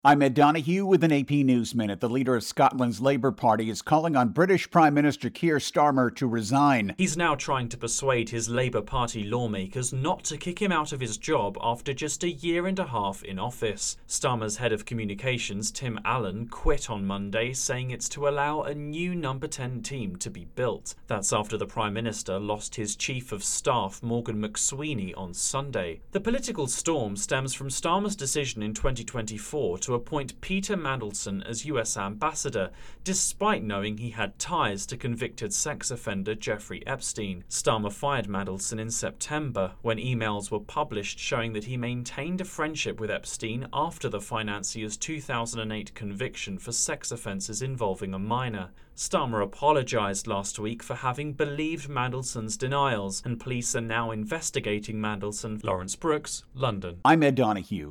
I'm Ed Donahue with an AP News Minute. The leader of Scotland's Labour Party is calling on British Prime Minister Keir Starmer to resign. He's now trying to persuade his Labour Party lawmakers not to kick him out of his job after just a year and a half in office. Starmer's head of communications, Tim Allen, quit on Monday, saying it's to allow a new number 10 team to be built. That's after the Prime Minister lost his Chief of Staff, Morgan McSweeney, on Sunday. The political storm stems from Starmer's decision in 2024 to appoint Peter Mandelson as US ambassador, despite knowing he had ties to convicted sex offender Jeffrey Epstein. Starmer fired Mandelson in September, when emails were published showing that he maintained a friendship with Epstein after the financier's 2008 conviction for sex offences involving a minor. Starmer apologised last week for having believed Mandelson's denials, and police are now investigating Mandelson. Lawrence Brooks, London. I'm Ed Donahue.